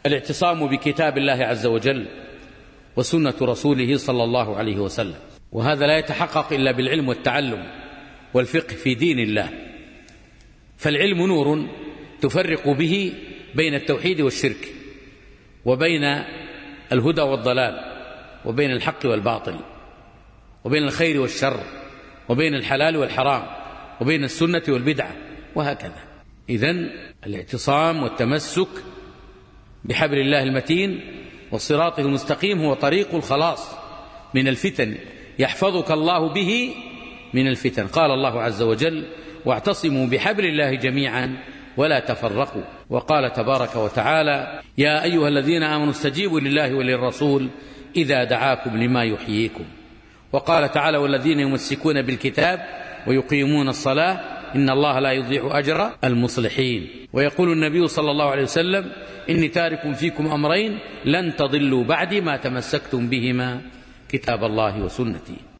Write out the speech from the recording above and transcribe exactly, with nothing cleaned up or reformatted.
الاعتصام بكتاب الله عز وجل وسنة رسوله صلى الله عليه وسلم، وهذا لا يتحقق إلا بالعلم والتعلم والفقه في دين الله. فالعلم نور تفرق به بين التوحيد والشرك، وبين الهدى والضلال، وبين الحق والباطل، وبين الخير والشر، وبين الحلال والحرام، وبين السنة والبدعة، وهكذا. إذن الاعتصام والتمسك بحبل الله المتين والصراط المستقيم هو طريق الخلاص من الفتن، يحفظك الله به من الفتن. قال الله عز وجل: واعتصموا بحبل الله جميعا ولا تفرقوا. وقال تبارك وتعالى: يا أيها الذين آمنوا استجيبوا لله وللرسول إذا دعاكم لما يحييكم. وقال تعالى: والذين يمسكون بالكتاب ويقيمون الصلاة إن الله لا يضيع أجر المصلحين. ويقول النبي صلى الله عليه وسلم: إني تارك فيكم أمرين لن تضلوا بعد ما تمسكتم بهما، كتاب الله وسنتي.